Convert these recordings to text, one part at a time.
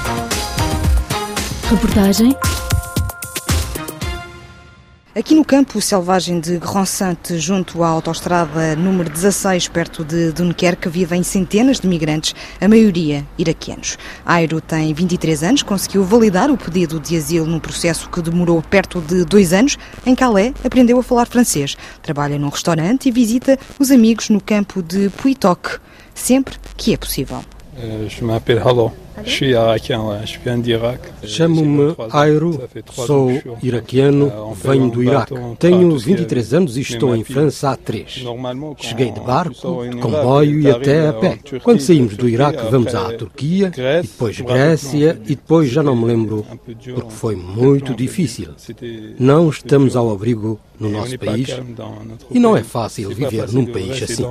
Reportagem. Aqui no campo selvagem de Grand-Sainte, junto à autoestrada número 16, perto de Dunkerque, vivem centenas de migrantes, a maioria iraquianos. Airo tem 23 anos, conseguiu validar o pedido de asilo num processo que demorou perto de 2 anos. Em Calais, aprendeu a falar francês, trabalha num restaurante e visita os amigos no campo de Puitoc, sempre que é possível. Je m'appelle Halo. Je suis iraquien, je viens d'Irak. Chamo-me Airo, sou iraquiano, venho do Iraque. Tenho 23 anos e estou em França há 3. Cheguei de barco, de comboio e até a pé. Quando saímos do Iraque vamos à Turquia, e depois Grécia, e depois já não me lembro, porque foi muito difícil. Não estamos ao abrigo no nosso país e não é fácil viver num país assim.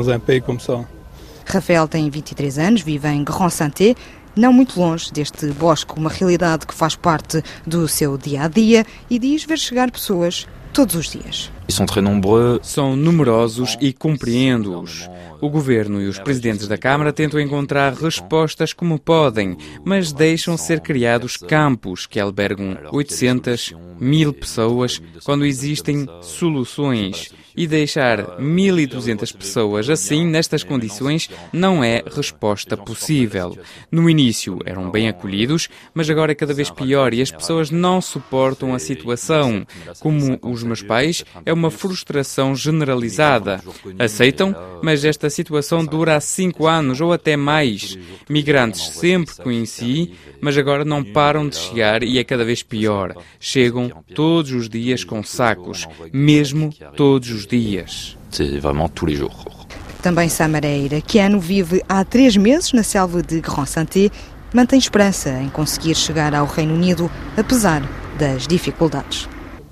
Rafael tem 23 anos, vive em Grand-Sainte, não muito longe deste bosque, uma realidade que faz parte do seu dia-a-dia, e diz ver chegar pessoas todos os dias. São numerosos e compreendo-os. O Governo e os presidentes da Câmara tentam encontrar respostas como podem, mas deixam ser criados campos que albergam 800, 1000 pessoas quando existem soluções. E deixar 1.200 pessoas assim, nestas condições, não é resposta possível. No início eram bem acolhidos, mas agora é cada vez pior e as pessoas não suportam a situação. Como os meus pais, é uma frustração generalizada. Aceitam, mas esta situação dura há 5 anos ou até mais. Migrantes sempre conheci, mas agora não param de chegar e é cada vez pior. Chegam todos os dias com sacos, mesmo todos os dias. Também Samar é iraquiano, vive há 3 meses na selva de Grand-Sainte, mantém esperança em conseguir chegar ao Reino Unido, apesar das dificuldades.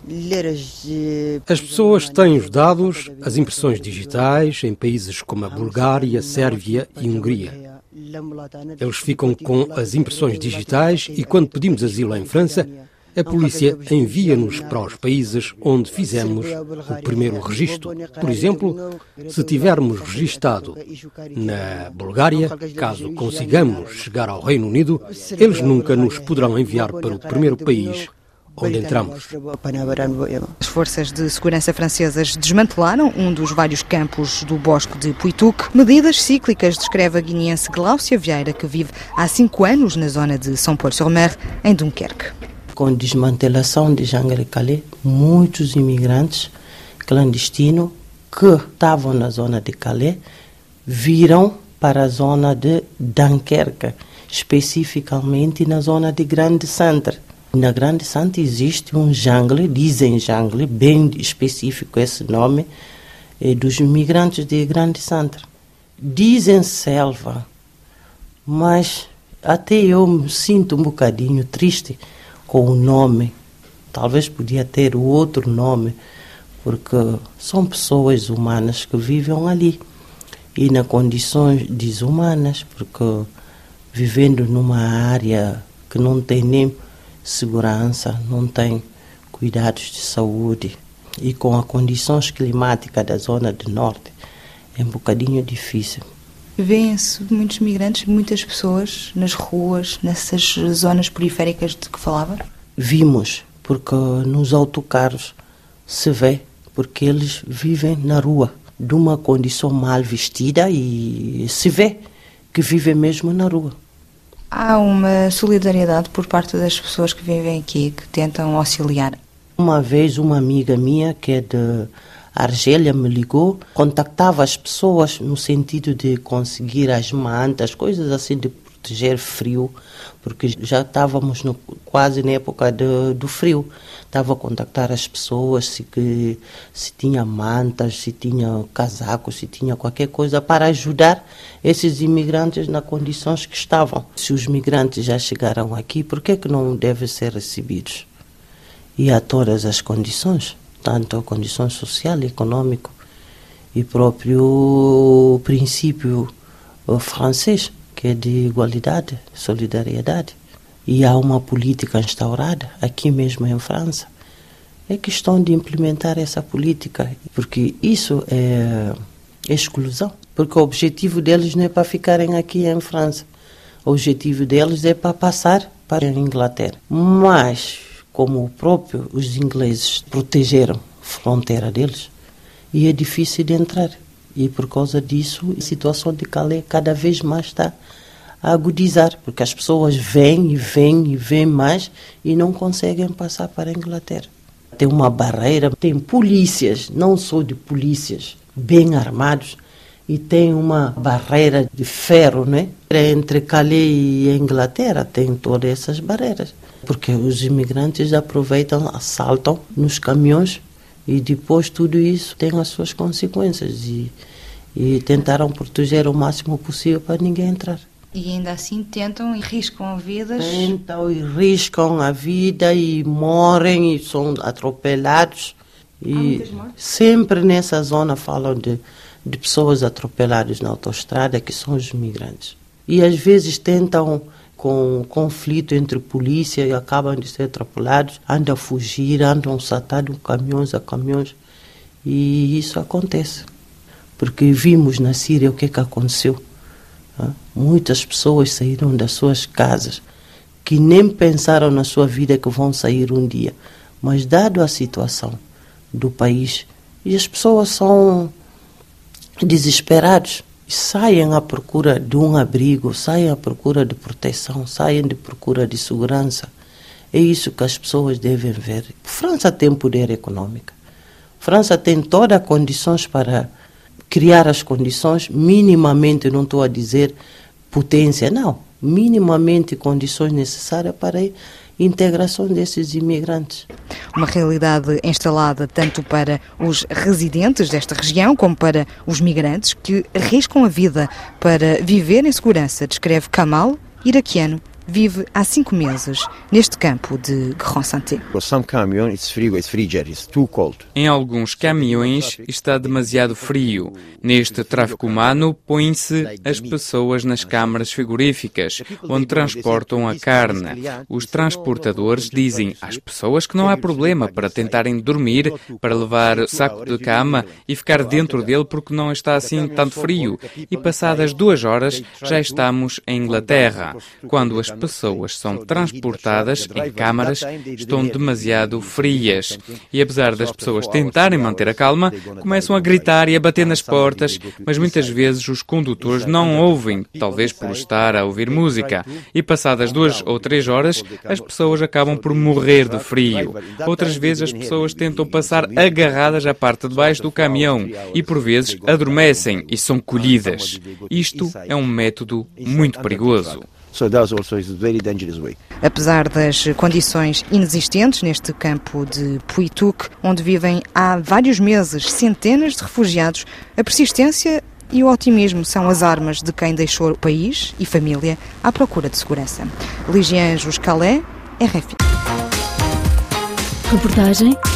As pessoas têm os dados, as impressões digitais, em países como a Bulgária, Sérvia e Hungria. Eles ficam com as impressões digitais e quando pedimos asilo em França, a polícia envia-nos para os países onde fizemos o primeiro registro. Por exemplo, se tivermos registado na Bulgária, caso consigamos chegar ao Reino Unido, eles nunca nos poderão enviar para o primeiro país onde entramos. As forças de segurança francesas desmantelaram um dos vários campos do bosque de Puitoc. Medidas cíclicas, descreve a guineense Gláucia Vieira, que vive há 5 anos na zona de Saint-Paul-sur-Mer, em Dunkerque. Com a desmantelação de Jangar e Calais, muitos imigrantes clandestinos que estavam na zona de Calais viram para a zona de Dunkerque, especificamente na zona de Grande Centre. Na Grande Centre existe um jungle, dizem jungle, bem específico esse nome, dos imigrantes de Grande Centre. Dizem selva, mas até eu me sinto um bocadinho triste com o nome. Talvez podia ter outro nome, porque são pessoas humanas que vivem ali e em condições desumanas, porque vivendo numa área que não tem nem segurança, não tem cuidados de saúde e com as condições climáticas da zona do norte, é um bocadinho difícil. Vêem-se muitos migrantes, muitas pessoas nas ruas, nessas zonas periféricas de que falava? Vimos, porque nos autocarros se vê, porque eles vivem na rua, de uma condição mal vestida e se vê que vivem mesmo na rua. Há uma solidariedade por parte das pessoas que vivem aqui, que tentam auxiliar. Uma vez uma amiga minha, que é de Argélia, me ligou, contactava as pessoas no sentido de conseguir as mantas, coisas assim de proteger frio, porque já estávamos quase na época do frio. Estava a contactar as pessoas se tinha mantas, se tinha casacos, se tinha qualquer coisa para ajudar esses imigrantes nas condições que estavam. Se os migrantes já chegaram aqui, por que não devem ser recebidos? E a todas as condições, tanto a condição social, econômica e próprio princípio francês, que é de igualdade, solidariedade. E há uma política instaurada aqui mesmo em França. É questão de implementar essa política, porque isso é exclusão. Porque o objetivo deles não é para ficarem aqui em França. O objetivo deles é para passar para a Inglaterra. Mas, como os ingleses protegeram a fronteira deles, e é difícil de entrar. E por causa disso, a situação de Calais cada vez mais está a agudizar, porque as pessoas vêm mais e não conseguem passar para a Inglaterra. Tem uma barreira, tem polícias, não só de polícias, bem armados, e tem uma barreira de ferro, né? Entre Calais e a Inglaterra tem todas essas barreiras, porque os imigrantes aproveitam, assaltam nos caminhões e depois tudo isso tem as suas consequências e tentaram proteger o máximo possível para ninguém entrar. E ainda assim tentam e riscam vidas? Tentam e riscam a vida e morrem e são atropelados. E sempre nessa zona falam de pessoas atropeladas na autoestrada, que são os imigrantes. E às vezes tentam, com conflito entre polícia, e acabam de ser atropelados, andam a fugir, andam saltando caminhões a caminhões. E isso acontece. Porque vimos na Síria o que aconteceu. Muitas pessoas saíram das suas casas, que nem pensaram na sua vida que vão sair um dia. Mas dado a situação do país, e as pessoas são desesperados, saem à procura de um abrigo, saem à procura de proteção, saem de procura de segurança. É isso que as pessoas devem ver. A França tem poder econômico. A França tem todas as condições para criar as condições, minimamente, não estou a dizer potência, não, minimamente condições necessárias para a integração desses imigrantes. Uma realidade instalada tanto para os residentes desta região como para os migrantes que arriscam a vida para viver em segurança, descreve Kamal, iraquiano. Vive há 5 meses neste campo de Grand-Santé. Em alguns caminhões está demasiado frio. Neste tráfico humano, põem-se as pessoas nas câmaras frigoríficas, onde transportam a carne. Os transportadores dizem às pessoas que não há problema para tentarem dormir, para levar saco de cama e ficar dentro dele porque não está assim tanto frio. E passadas 2 horas já estamos em Inglaterra. Quando as pessoas são transportadas em câmaras, estão demasiado frias. E apesar das pessoas tentarem manter a calma, começam a gritar e a bater nas portas, mas muitas vezes os condutores não ouvem, talvez por estar a ouvir música. E passadas 2 ou 3 horas, as pessoas acabam por morrer de frio. Outras vezes as pessoas tentam passar agarradas à parte de baixo do caminhão e por vezes adormecem e são colhidas. Isto é um método muito perigoso. Apesar das condições inexistentes neste campo de Puituque, onde vivem há vários meses centenas de refugiados, a persistência e o otimismo são as armas de quem deixou o país e família à procura de segurança. Ligiane Calais, RFI. Reportagem